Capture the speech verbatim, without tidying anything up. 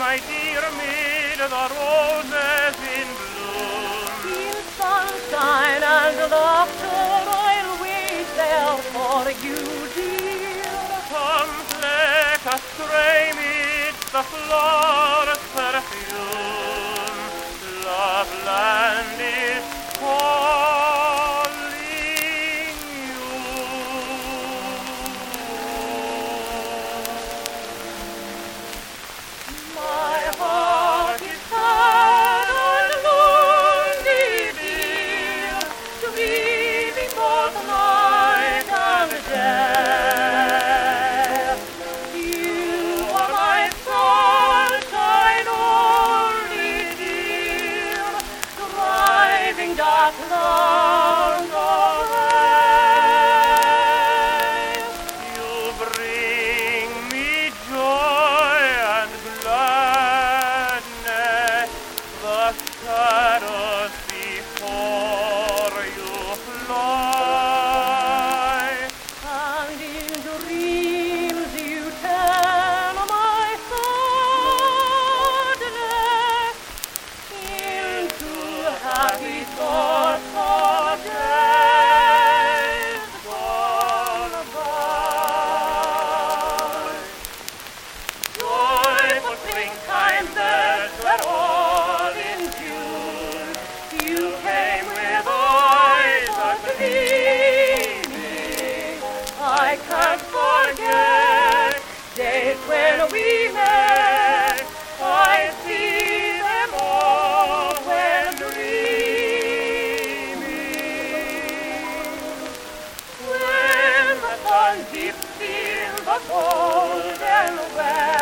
my dear, mid the roses in bloom. In sunshine and laughter I'll wait there for you, dear. Come like a stray midst the flowers' perfume. Loveland is calling you. My heart is sad and lonely, dear, grieving both night and day. You are my sunshine only, dear, driving dark clouds away. You bring me joy and gladness, the shadows before you fly. And in dreams you turn my sadness into happy thoughts of days gone by. Joyful springtime birds were all in June. You came with eyes of gleaming. I can't forget days when we met. I see them all when dreaming. When the sun dips in the golden west,